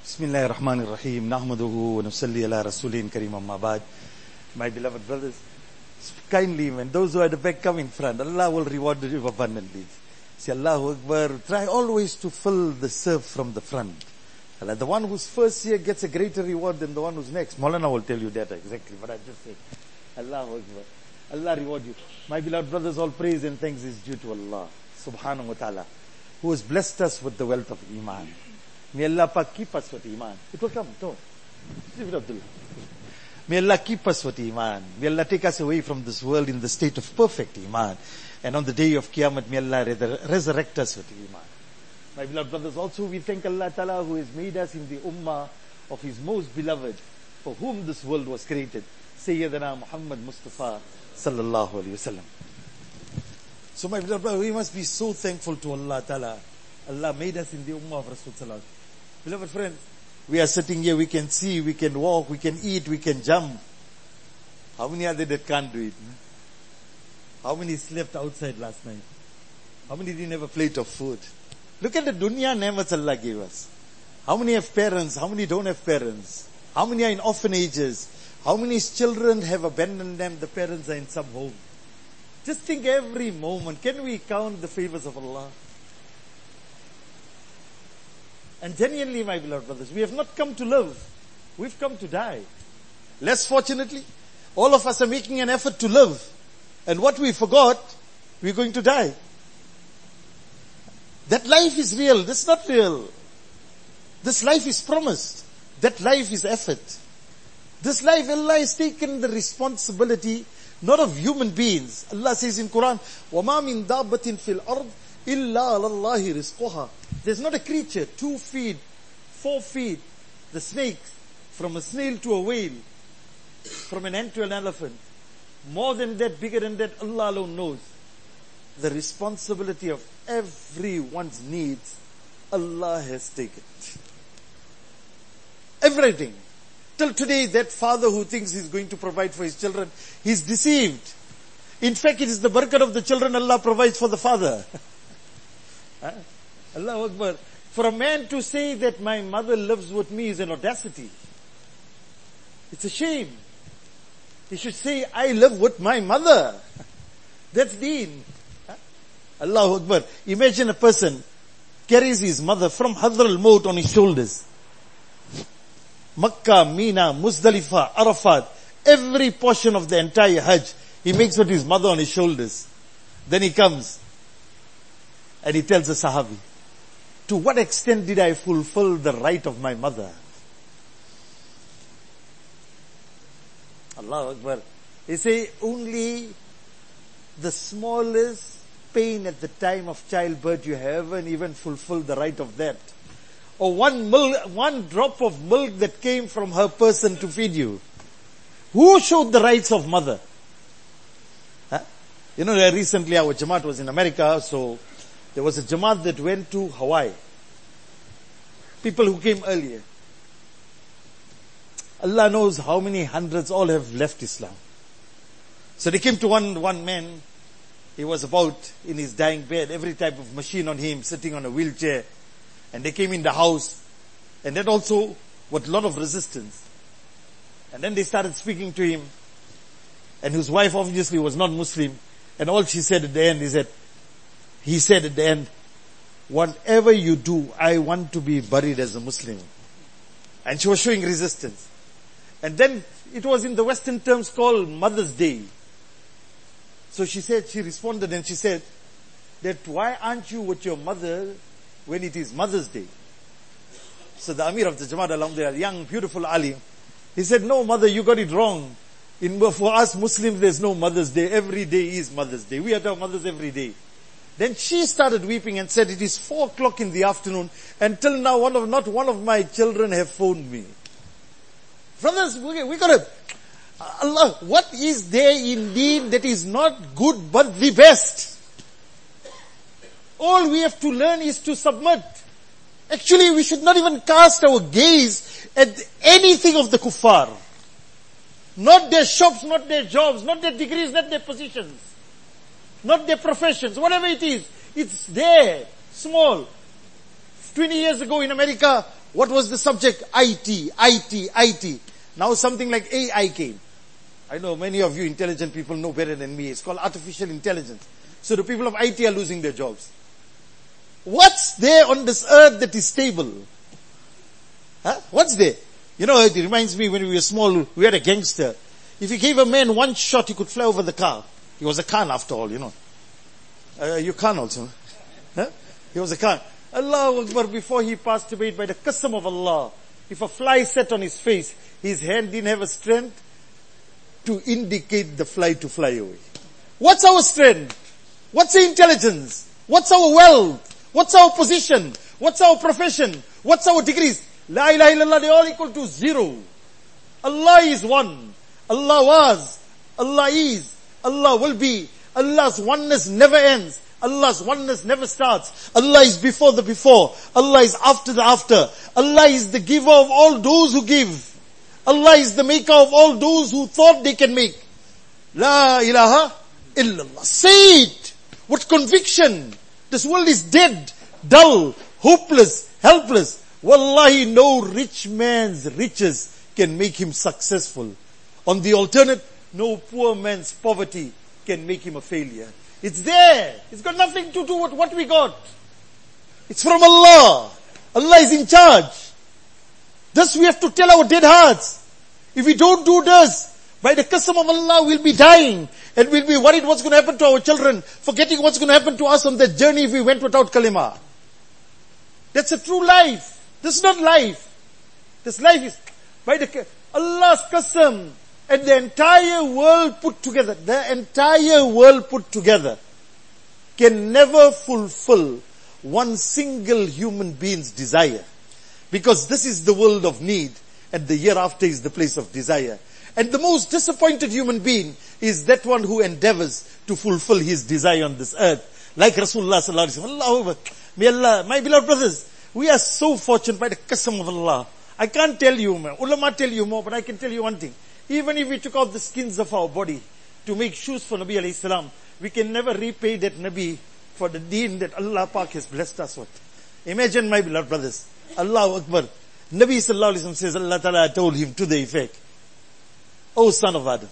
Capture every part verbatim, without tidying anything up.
Bismillahir Rahmanir Rahim. Nahmaduhu wa nusalli ala rasulin kareem amma ba'd. My beloved brothers, kindly, when those who are at the back come in front, Allah will reward you abundantly. Say Allahu Akbar. Try always to fill the serve from the front. Allah, the one who's first here gets a greater reward than the one who's next. Maulana will tell you that exactly what I just said. Allahu Akbar. Allah reward you. My beloved brothers, all praise and thanks is due to Allah subhanahu wa ta'ala, who has blessed us with the wealth of Iman. May Allah Pak keep us with Iman. It will come, don't. Leave it, Abdullah. May Allah keep us with Iman. May Allah take us away from this world in the state of perfect Iman. And on the day of Qiyamah, may Allah resurrect us with Iman. My beloved brothers, also we thank Allah Ta'ala who has made us in the ummah of His most beloved, for whom this world was created, Sayyidina Muhammad Mustafa Sallallahu Alaihi Wasallam. So my beloved brother, we must be so thankful to Allah Ta'ala. Allah made us in the ummah of Rasul Sallallahu. Beloved friends, we are sitting here, we can see, we can walk, we can eat, we can jump. How many are there that can't do it? How many slept outside last night? How many didn't have a plate of food? Look at the dunya ni'mats Allah gave us. How many have parents? How many don't have parents? How many are in orphanages? How many children have abandoned them? The parents are in some home. Just think every moment. Can we count the favors of Allah? And genuinely, my beloved brothers, we have not come to live. We've come to die. Less fortunately, all of us are making an effort to live. And what we forgot, we're going to die. That life is real. This is not real. This life is promised. That life is effort. This life, Allah has taken the responsibility, not of human beings. Allah says in Quran, وَمَا مِن دَابَّةٍ فِي الْأَرْضِ إِلَّا عَلَى اللَّهِ رِزْقُهَا. There's not a creature, two feet, four feet, the snakes, from a snail to a whale, from an ant to an elephant. More than that, bigger than that, Allah alone knows. The responsibility of everyone's needs, Allah has taken. Everything. Till today, that father who thinks he's going to provide for his children, he's deceived. In fact, it is the barakah of the children Allah provides for the father. Huh? Allahu Akbar. For a man to say that my mother lives with me is an audacity. It's a shame. He should say, I live with my mother. That's deen. Huh? Allahu Akbar. Imagine a person carries his mother from Hadr al-Maut on his shoulders. Makkah, Mina, Muzdalifah, Arafat, every portion of the entire Hajj, he makes with his mother on his shoulders. Then he comes and he tells the Sahabi, to what extent did I fulfill the right of my mother? Allahu Akbar. He say only the smallest pain at the time of childbirth, you haven't even fulfilled the right of that. Or one milk, one drop of milk that came from her person to feed you. Who showed the rights of mother? Huh? You know, recently our Jamaat was in America, so there was a Jamaat that went to Hawaii. People who came earlier. Allah knows how many hundreds all have left Islam. So they came to one, one man. He was about in his dying bed, every type of machine on him, sitting on a wheelchair. And they came in the house, and that also with a lot of resistance. And then they started speaking to him, and his wife obviously was not Muslim, and all she said at the end is that, he said at the end, whatever you do, I want to be buried as a Muslim. And she was showing resistance. And then it was in the Western terms called Mother's Day. So she said, she responded and she said, that why aren't you with your mother when it is Mother's Day? So the Amir of the Jamaat, alhamdulillah, young, beautiful Ali, he said, no mother, you got it wrong. In, for us Muslims, there's no Mother's Day. Every day is Mother's Day. We are our mothers every day. Then she started weeping and said, it is four o'clock in the afternoon. Until now, one of, not one of my children have phoned me. Brothers, we, we gotta, Allah, what is there in deen that is not good but the best? All we have to learn is to submit. Actually, we should not even cast our gaze at anything of the kuffar. Not their shops, not their jobs, not their degrees, not their positions, not their professions, whatever it is. It's there, small. twenty years ago in America, What was the subject? I T, I T, I T. Now something like A I came. I know many of you intelligent people know better than me. It's called artificial intelligence. So the people of I T are losing their jobs. What's there on this earth that is stable? Huh? What's there? You know, it reminds me when we were small, we had a gangster. If you gave a man one shot, he could fly over the car. He was a Khan after all, you know. Uh, you Khan also. Huh? He was a Khan. Allah Akbar, before he passed away, by the qasam of Allah, if a fly sat on his face, his hand didn't have a strength to indicate the fly to fly away. What's our strength? What's our intelligence? What's our wealth? What's our position? What's our profession? What's our degrees? La ilaha illallah, they all equal to zero. Allah is one. Allah was. Allah is. Allah will be. Allah's oneness never ends. Allah's oneness never starts. Allah is before the before. Allah is after the after. Allah is the giver of all those who give. Allah is the maker of all those who thought they can make. La ilaha illallah. Say it with conviction. This world is dead, dull, hopeless, helpless. Wallahi, no rich man's riches can make him successful. On the alternate, no poor man's poverty can make him a failure. It's there. It's got nothing to do with what we got. It's from Allah. Allah is in charge. Thus we have to tell our dead hearts. If we don't do this, by the qasam of Allah, we'll be dying. And we'll be worried what's going to happen to our children, forgetting what's going to happen to us on that journey if we went without kalima. That's a true life. This is not life. This life is by the Allah's qasam. And the entire world put together, the entire world put together can never fulfill one single human being's desire. Because this is the world of need and the hereafter is the place of desire. And the most disappointed human being is that one who endeavors to fulfill his desire on this earth. Like Rasulullah sallallahu alaihi wasallam. Allahu Akbar. May Allah, my beloved brothers, we are so fortunate by the qasam of Allah. I can't tell you more. Ulama tell you more, but I can tell you one thing. Even if we took out the skins of our body to make shoes for Nabi alayhi salam, we can never repay that Nabi for the deen that Allah Pak has blessed us with. Imagine, my beloved brothers, Allahu Akbar. Nabi sallallahu alayhi wa sallam says, Allah Ta'ala told him to the effect, O son of Adam,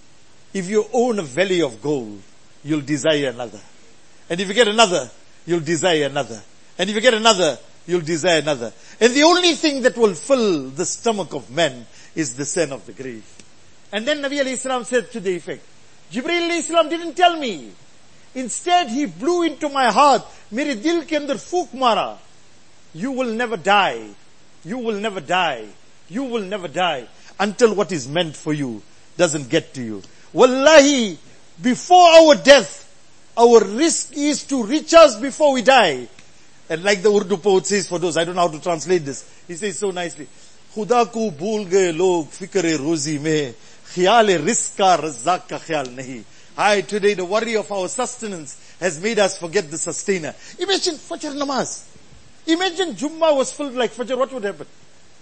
if you own a valley of gold, you'll desire another. And if you get another, you'll desire another. And if you get another, you'll desire another. And the only thing that will fill the stomach of man is the sin of the grave. And then Nabi alayhi salam said to the effect, Jibreel alayhi salam didn't tell me. Instead, he blew into my heart, mere dil ke andar fook mara. You will never die. You will never die. You will never die until what is meant for you doesn't get to you. Wallahi, before our death, our risk is to reach us before we die. And like the Urdu poet says, for those, I don't know how to translate this, he says so nicely, खुदा को भूल गए लोग फिक्र रोजी में ख्याल risk का रज़्ज़ाक़ का ख्याल नहीं. Hi, today the worry of our sustenance has made us forget the sustainer. Imagine Fajr namaz. Imagine Jummah was filled like Fajr, what would happen?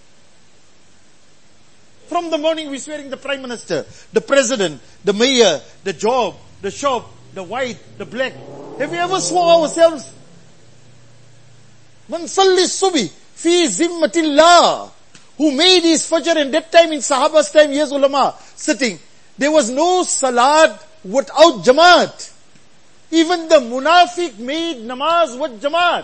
From the morning we're swearing the Prime Minister, the President, the Mayor, the job, the shop, the white, the black. Have we ever swore ourselves? Man salli subi fi zimmatillah. Who made his Fajr, and that time in Sahaba's time, yes, ulama, sitting. There was no salat without Jamaat. Even the munafiq made namaz with Jamaat.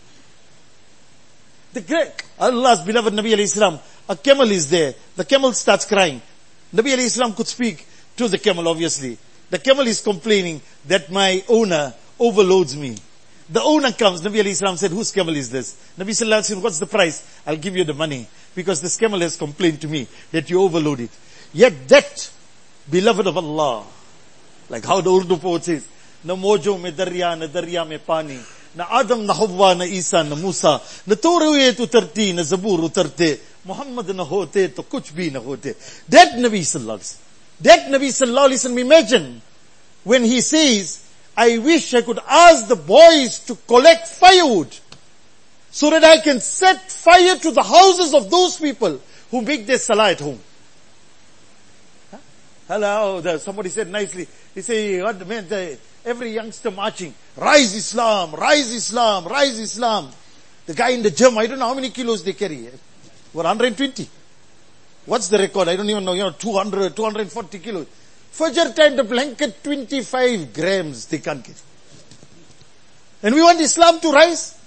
The great, Allah's beloved Nabi alayhi salam, a camel is there. The camel starts crying. Nabi alayhi salam could speak to the camel, obviously. The camel is complaining that my owner overloads me. The owner comes, Nabi alayhi salam said, whose camel is this? Nabi sallallahu alayhi wa sallam, what's the price? I'll give you the money. Because this camel has complained to me that you overload it. Yet that, beloved of Allah, like how the Urdu poet says, na mojo me darya, na darya me pani, na Adam, na Hawwa, na Isa, na Musa, na Torah utarti, na Zabur utarte, Muhammad na hote, to kuch bhi na hote. That Nabi sallallahu alayhi wa sallam, that Nabi sallallahu alayhi wa sallam, imagine when he says, I wish I could ask the boys to collect firewood so that I can set fire to the houses of those people who make their salah at home. Huh? Hello, the, somebody said nicely, he said, what, man, the, every youngster marching, rise Islam, rise Islam, rise Islam. The guy in the gym, I don't know how many kilos they carry. What, one hundred twenty? What's the record? I don't even know, you know, two hundred, two hundred forty kilos. Fajr time, the blanket, twenty-five grams they can't get. And we want Islam to rise?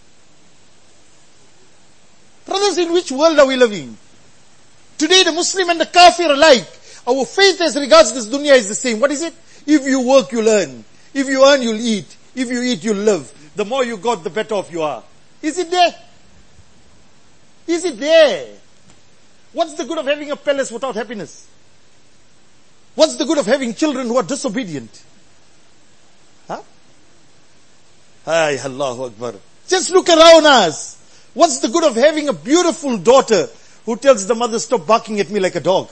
Brothers, in which world are we living? Today the Muslim and the Kafir alike, our faith as regards this dunya is the same. What is it? If you work, you'll earn. If you earn, you'll eat. If you eat, you'll live. The more you got, the better off you are. Is it there? Is it there? What's the good of having a palace without happiness? What's the good of having children who are disobedient? Huh? Ay, Allahu Akbar. Just look around us. What's the good of having a beautiful daughter who tells the mother, stop barking at me like a dog?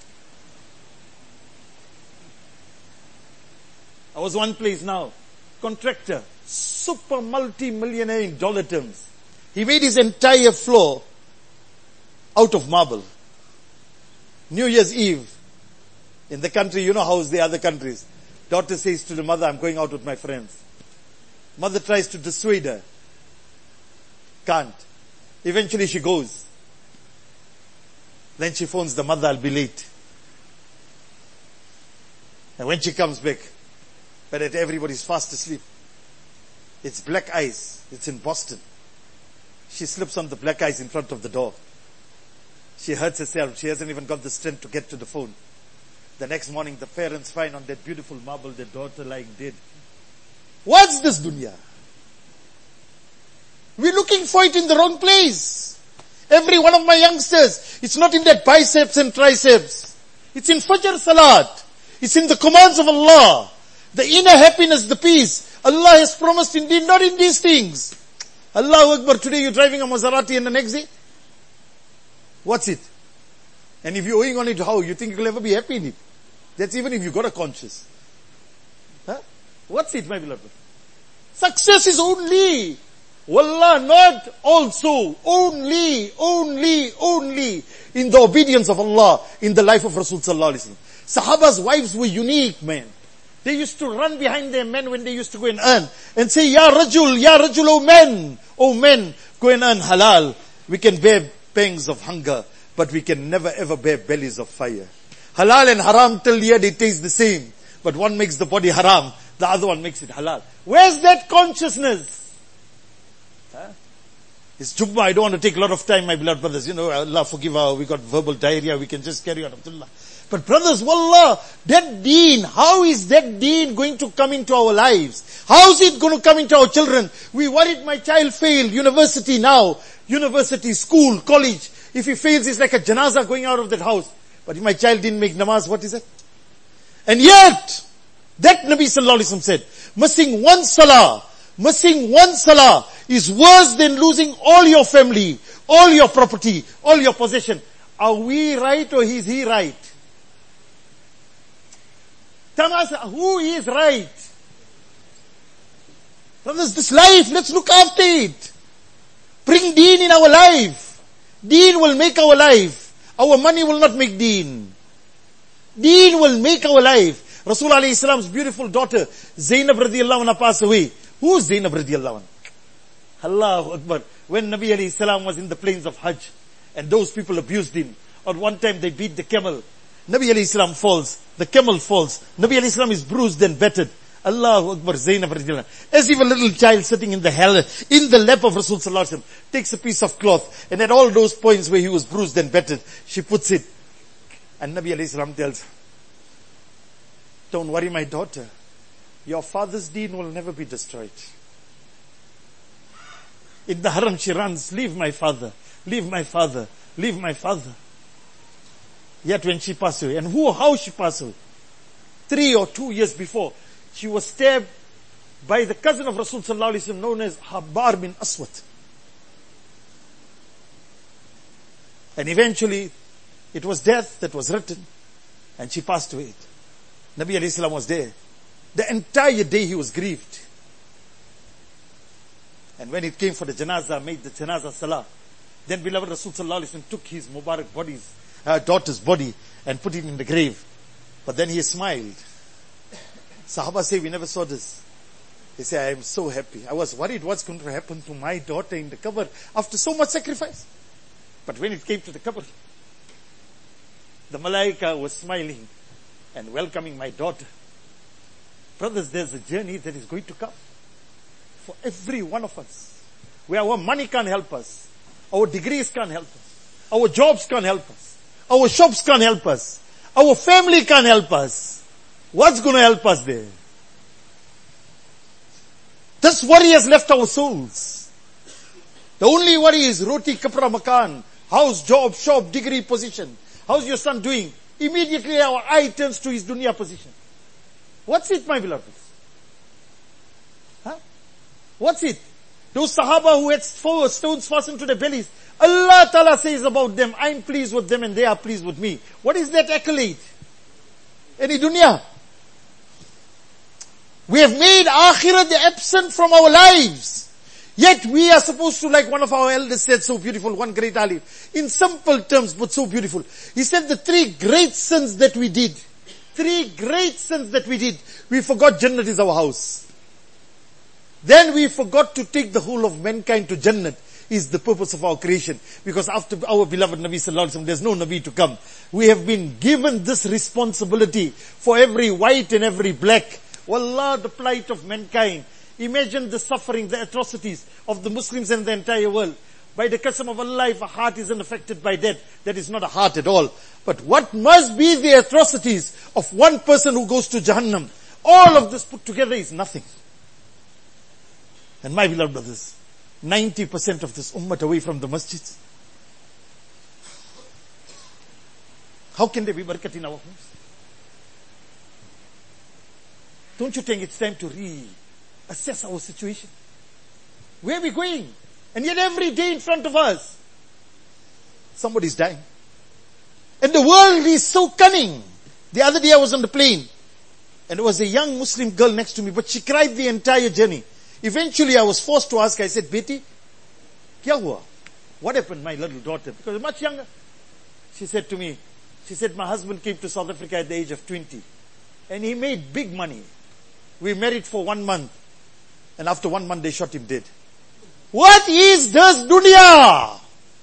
I was one place now, contractor, super multi-millionaire in dollar terms. He made his entire floor out of marble. New Year's Eve, in the country, you know how is the other countries. Daughter says to the mother, I'm going out with my friends. Mother tries to dissuade her. Can't. Eventually she goes. Then she phones the mother, I'll be late. And when she comes back, but that everybody's fast asleep. It's black ice. It's in Boston. She slips on the black ice in front of the door. She hurts herself. She hasn't even got the strength to get to the phone. The next morning, the parents find on that beautiful marble their daughter lying dead. What's this dunya? We're looking for it in the wrong place. Every one of my youngsters, it's not in their biceps and triceps. It's in Fajr Salat. It's in the commands of Allah. The inner happiness, the peace. Allah has promised indeed, not in these things. Allahu Akbar, today you're driving a Maserati and the next day? What's it? And if you're owing on it, how? You think you'll ever be happy in it? That's even if you got a conscience. Huh? What's it, my beloved? Success is only, wallah, not also, only, only, only in the obedience of Allah, in the life of Rasul sallallahu alaihi wasallam. Sahaba's wives were unique, man. They used to run behind their men when they used to go and earn and say, Ya Rajul, Ya Rajul, oh men, oh men, go and earn halal. We can bear pangs of hunger, but we can never ever bear bellies of fire. Halal and haram till the end it tastes the same, but one makes the body haram, the other one makes it halal. Where's that consciousness? Huh? It's Jummah, I don't want to take a lot of time, my beloved brothers. You know, Allah forgive our, we got verbal diarrhea, we can just carry on, Abdullah. But brothers, wallah, that deen, how is that deen going to come into our lives? How is it going to come into our children? We worried my child failed, university now, university, school, college. If he fails, it's like a janazah going out of that house. But if my child didn't make namaz, what is it? And yet, that Nabi sallallahu alaihi wasallam said, missing one salah, missing one salah is worse than losing all your family, all your property, all your possession. Are we right or is he right? Tell us, who is right? Brothers, this life, let's look after it. Bring deen in our life. Deen will make our life. Our money will not make deen. Deen will make our life. Rasul alayhi salam's beautiful daughter, Zainab radiallahu anha, passed away. Who is Zainab radiallahu anha? Allahu Akbar. When Nabi alayhi salam was in the plains of Hajj, and those people abused him, or one time they beat the camel, Nabi alayhi salam falls, the camel falls, Nabi alayhi salam is bruised and battered. Allahu Akbar, Zainab radiallahu anha, as if a little child sitting in the hell, in the lap of Rasul sallallahu alaihi wasallam, takes a piece of cloth, and at all those points where he was bruised and battered, she puts it. And Nabi alayhi salam tells her, don't worry my daughter, your father's deen will never be destroyed. In the haram she runs, leave my father, leave my father, leave my father. Yet when she passed away, and who, how she passed away? Three or two years before, she was stabbed by the cousin of Rasul sallallahu alaihi wasallam known as Habbar bin Aswad. And eventually, it was death that was written, and she passed away. Nabi alayhi salam was there. The entire day he was grieved. And when it came for the janazah, made the janazah salah, then beloved Rasul sallallahu alaihi wasallam took his Mubarak body's, uh, daughter's body and put it in the grave. But then he smiled. Sahaba say, we never saw this. He said, I am so happy. I was worried what's going to happen to my daughter in the qabr after so much sacrifice. But when it came to the qabr, the malaika was smiling and welcoming my daughter. Brothers, there's a journey that is going to come for every one of us, where our money can't help us, our degrees can't help us, our jobs can't help us, our shops can't help us, our family can't help us. What's going to help us there? This worry has left our souls. The only worry is roti, kapra, makan, house, job, shop, degree, position. How's your son doing? Immediately our eye turns to his dunya position. What's it, my beloveds? Huh? What's it? Those Sahaba who had four stones fastened to their bellies, Allah Ta'ala says about them, I'm pleased with them and they are pleased with me. What is that accolade? Any dunya? We have made Akhirah the absent from our lives. Yet we are supposed to, like one of our elders said so beautiful, one great alim, in simple terms but so beautiful. He said the three great sins that we did, three great sins that we did, we forgot Jannat is our house. Then we forgot to take the whole of mankind to Jannat is the purpose of our creation. Because after our beloved Nabi Sallallahu Alaihi Wasallam, there's no Nabi to come. We have been given this responsibility for every white and every black. Wallah, the plight of mankind. Imagine the suffering, the atrocities of the Muslims and the entire world. By the qasam of Allah, if a heart isn't affected by that, that is not a heart at all. But what must be the atrocities of one person who goes to Jahannam? All of this put together is nothing. And my beloved brothers, ninety percent of this ummah away from the masjids. How can there be barakat in our homes? Don't you think it's time to reassess our situation? Where are we going? And yet every day in front of us, somebody's dying. And the world is so cunning. The other day I was on the plane, and there was a young Muslim girl next to me, but she cried the entire journey. Eventually I was forced to ask her, I said, Beti, kya hua? What happened, my little daughter? Because much younger. She said to me, she said, my husband came to South Africa at the age of twenty. And he made big money. We married for one month. And after one month they shot him dead. What is this dunya?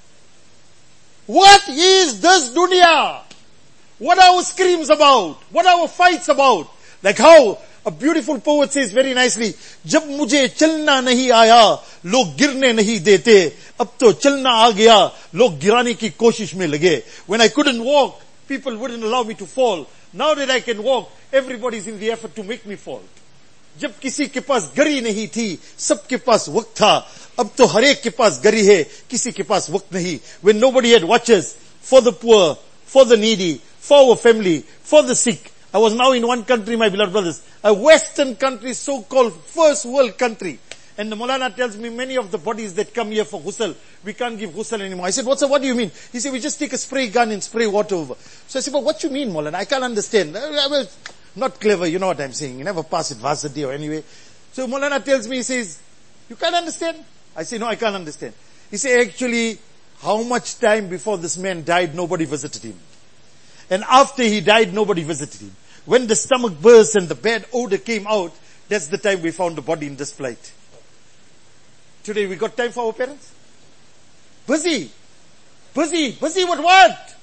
What is this dunya? What are our screams about? What are our fights about? Like how a beautiful poet says very nicely, Jab mujhe chalna nahi aaya, log girne nahi dete, ab to chalna aa gaya, log girane ki koshish mein lage. When I couldn't walk, people wouldn't allow me to fall. Now that I can walk, everybody's in the effort to make me fall. जब किसी के पास गरी नहीं थी, सबके पास वक्त था, अब तो हर एक के पास गरी है, किसी के पास वक्त नहीं. When nobody had watches for the poor, for the needy, for our family, for the sick. I was now in one country, my beloved brothers, a Western country, so-called first world country. And the Maulana tells me many of the bodies that come here for ghusl, we can't give ghusl anymore. I said, what's, what do you mean? He said, we just take a spray gun and spray water over. So I said, well, what you mean, Maulana? I can't understand. I was not clever, you know what I'm saying. You never pass it varsity or anyway. So Maulana tells me, he says, you can't understand? I say, no, I can't understand. He said, actually, how much time before this man died, nobody visited him. And after he died, nobody visited him. When the stomach burst and the bad odor came out, that's the time we found the body in this plight. Today we got time for our parents? Busy. Busy. Busy with what?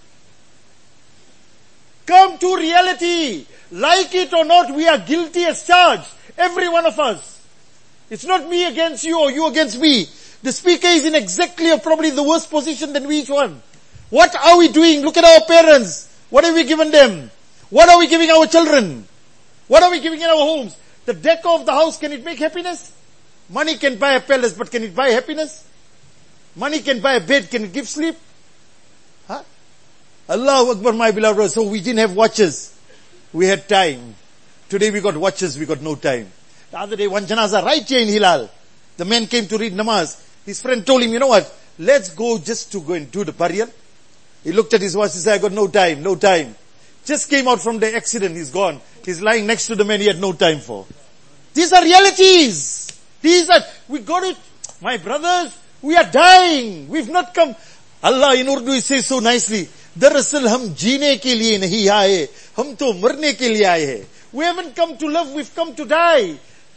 Come to reality. Like it or not, we are guilty as charged. Every one of us. It's not me against you or you against me. The speaker is in exactly or probably the worst position than we each one. What are we doing? Look at our parents. What have we given them? What are we giving our children? What are we giving in our homes? The decor of the house, can it make happiness? Money can buy a palace, but can it buy happiness? Money can buy a bed, can it give sleep? Huh? Allahu Akbar, my beloved. So we didn't have watches. We had time. Today we got watches, we got no time. The other day, one janaza right here in Hilal. The man came to read namaz. His friend told him, you know what? Let's go just to go and do the burial. He looked at his watch, he said, I got no time, no time. Just came out from the accident, he's gone. He's lying next to the man he had no time for. These are realities. These are, we got it. My brothers, we are dying. We've not come. Allah in Urdu he says so nicely, Darasil hum jeene ke liye nahi aaye, hum to marne ke liye aaye hai. We haven't come to live, we've come to die.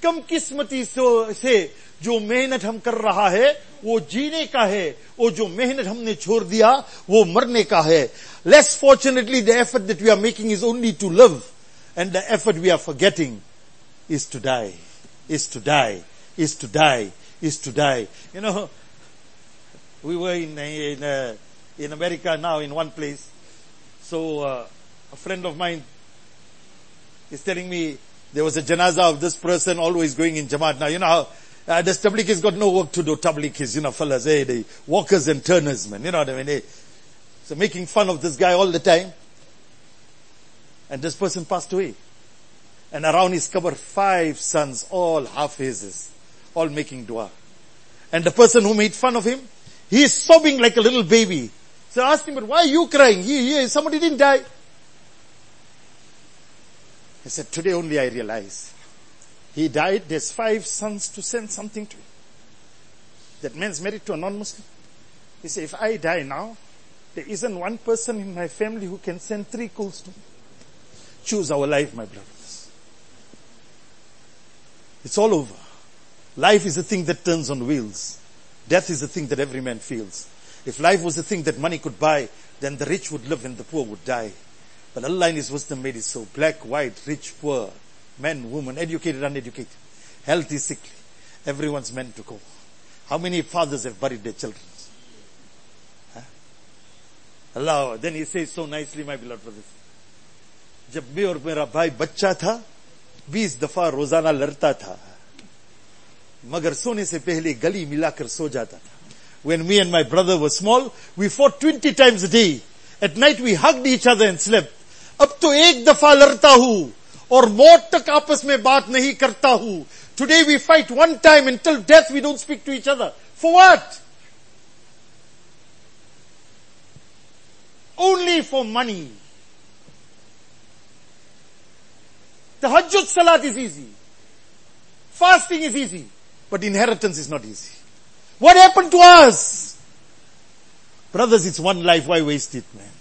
कम किस्मती से जो मेहनत हम कर रहा है वो जीने का है, वो जो मेहनत हमने छोड़ दिया वो मरने का है. Less fortunately the effort that we are making is only to live, and the effort we are forgetting is to die, is to die, is to die, is to die. You know, we were in in, uh, in America now in one place. So uh, a friend of mine is telling me there was a janaza of this person always going in Jamaat. Now, you know how uh, this tabligh has got no work to do. Tabligh is, you know, fellas, eh, the walkers and turners, man. You know what I mean? Eh? So making fun of this guy all the time. And this person passed away. And around his qabr, five sons, all hafizes, all making dua. And the person who made fun of him, he is sobbing like a little baby. So I asked him, but why are you crying? He, he, somebody didn't die. He said, today only I realize. He died, there's five sons to send something to him. That man's married to a non-Muslim. He said, if I die now, there isn't one person in my family who can send three coals to me. Choose our life, my brothers. It's all over. Life is a thing that turns on wheels. Death is a thing that every man feels. If life was a thing that money could buy, then the rich would live and the poor would die. But Allah in His wisdom made it so. Black, white, rich, poor, men, women, educated, uneducated, healthy, sickly. Everyone's meant to go. How many fathers have buried their children? Huh? Allah, then He says so nicely, my beloved brothers. जब मैं और मेरा भाई बच्चा था, बीस दफा रोजाना लड़ता था, मगर सोने से पहले गली मिलाकर सो जाता था. When me and my brother were small, we fought twenty times a day. At night we hugged each other and slept. अब तो एक दफा लड़ता हूँ और मौत तक आपस में बात नहीं करता हूँ. Today we fight one time, until death we don't speak to each other. For what? Only for money. Tahajjud salat is easy. Fasting is easy. But inheritance is not easy. What happened to us? Brothers, it's one life. Why waste it, man?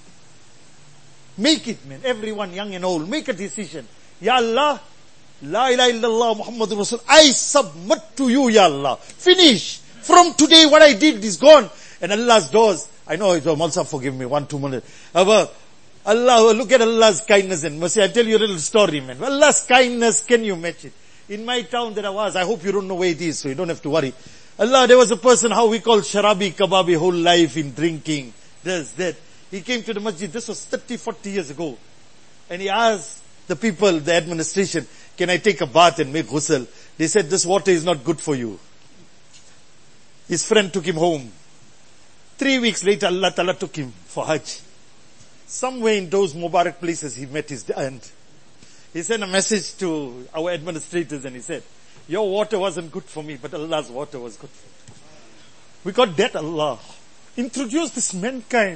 Make it, man. Everyone, young and old, make a decision. Ya Allah, La ilaha illallah Muhammadur Rasul. I submit to you, Ya Allah. Finish. From today, what I did is gone. And Allah's doors. I know it will also forgive me. One, two minutes. Allah, look at Allah's kindness and mercy. I'll tell you a little story, man. Allah's kindness, can you match it? In my town that I was, I hope you don't know where it is, so you don't have to worry. Allah, there was a person, how we call sharabi, kababi, whole life in drinking, this, that. He came to the masjid, this was thirty, forty years ago. And he asked the people, the administration, can I take a bath and make ghusl? They said, this water is not good for you. His friend took him home. Three weeks later, Allah Ta'ala took him for Hajj. Somewhere in those Mubarak places, he met his end. He sent a message to our administrators and he said, your water wasn't good for me, but Allah's water was good for me. We got that Allah. Introduce this mankind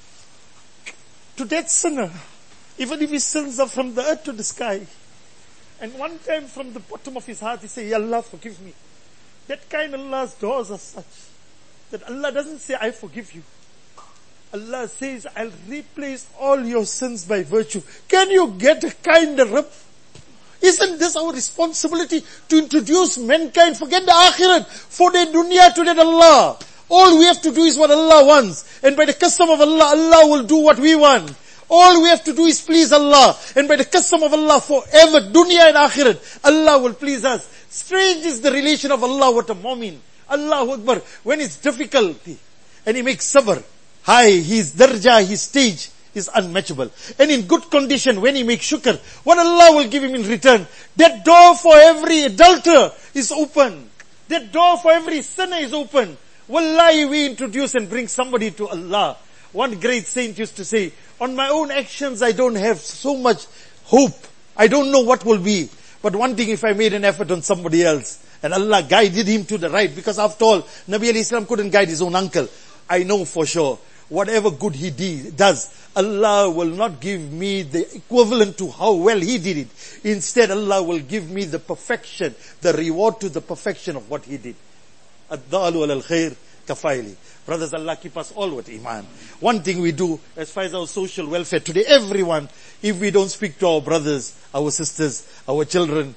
to that sinner. Even if his sins are from the earth to the sky. And one time from the bottom of his heart, he said, Ya Allah, forgive me. That kind Allah's doors are such that Allah doesn't say, I forgive you. Allah says, I'll replace all your sins by virtue. Can you get a kind of rip? Isn't this our responsibility to introduce mankind? Forget the akhirat. For the dunya to that Allah. All we have to do is what Allah wants. And by the custom of Allah, Allah will do what we want. All we have to do is please Allah. And by the custom of Allah, forever, dunya and akhirat, Allah will please us. Strange is the relation of Allah with a mu'min. Allahu Akbar. When it's difficulty and he makes sabr, high, his darja, his stage is unmatchable. And in good condition, when he makes shukr, what Allah will give him in return, that door for every adulterer is open. That door for every sinner is open. Wallahi, we introduce and bring somebody to Allah. One great saint used to say, on my own actions, I don't have so much hope. I don't know what will be. But one thing, if I made an effort on somebody else, and Allah guided him to the right, because after all, Nabi alayhi salam couldn't guide his own uncle. I know for sure, whatever good he did, does, Allah will not give me the equivalent to how well he did it. Instead, Allah will give me the perfection, the reward to the perfection of what he did. Ad-da'alu ala al-khair kafaili. Brothers, Allah keep us all with iman. One thing we do, as far as our social welfare today, everyone, if we don't speak to our brothers, our sisters, our children,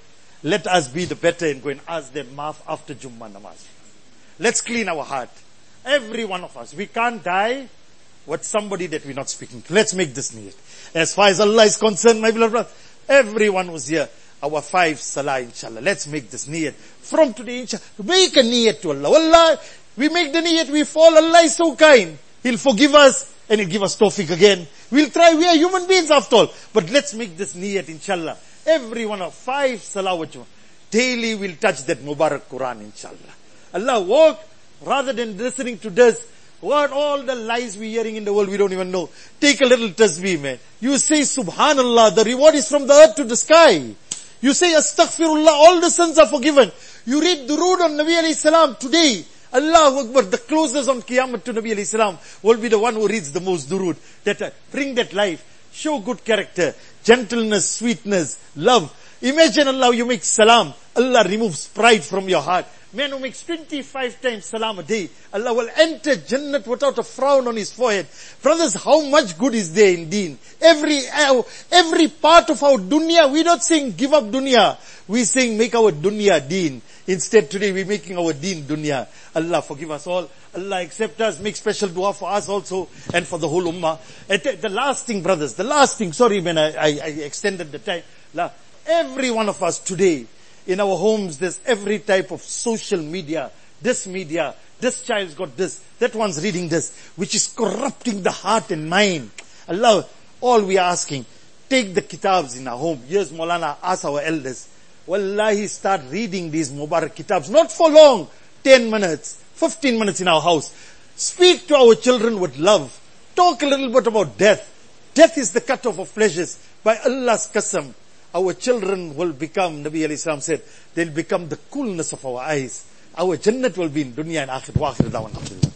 let us be the better and go and ask them maaf after Jummah namaz. Let's clean our heart. Every one of us. We can't die with somebody that we're not speaking to. Let's make this niyat. As far as Allah is concerned, my beloved brother, everyone who's here, our five salah, inshallah. Let's make this niyat. From today, inshallah, make a niyat to Allah. Allah, we make the niyat, we fall. Allah is so kind. He'll forgive us and He'll give us tawfiq again. We'll try. We are human beings after all. But let's make this niyat, inshallah. Every one of five salawat. Daily we'll touch that Mubarak Quran, inshallah. Allah, walk rather than listening to this. What all the lies we're hearing in the world, we don't even know. Take a little tasbih, man. You say Subhanallah, the reward is from the earth to the sky. You say Astaghfirullah, all the sins are forgiven. You read Durood on Nabi alayhi salam today. Allahu Akbar, the closest on Qiyamah to Nabi alayhi salam will be the one who reads the most Durood. That uh, bring that life. Show good character, gentleness, sweetness, love. Imagine Allah, you make salam. Allah removes pride from your heart. Man who makes twenty-five times salam a day, Allah will enter Jannat without a frown on his forehead. Brothers, how much good is there in deen? Every, uh, every part of our dunya, we're not saying give up dunya. We're saying make our dunya deen. Instead today we're making our deen dunya. Allah forgive us all. Allah accept us, make special dua for us also and for the whole ummah. And the last thing, brothers, the last thing, sorry man, I, I, I extended the time. Every one of us today, in our homes, there's every type of social media, this media, this child's got this, that one's reading this, which is corrupting the heart and mind. Allah, all we are asking, take the kitabs in our home. Here's Maulana, ask our elders. Wallahi, start reading these Mubarak kitabs, not for long, ten minutes, fifteen minutes in our house. Speak to our children with love. Talk a little bit about death. Death is the cut-off of pleasures. By Allah's qasam, our children will become, Nabi alayhi salam said, they'll become the coolness of our eyes. Our Jannat will be in dunya and akhir. Wa akhir da'wan.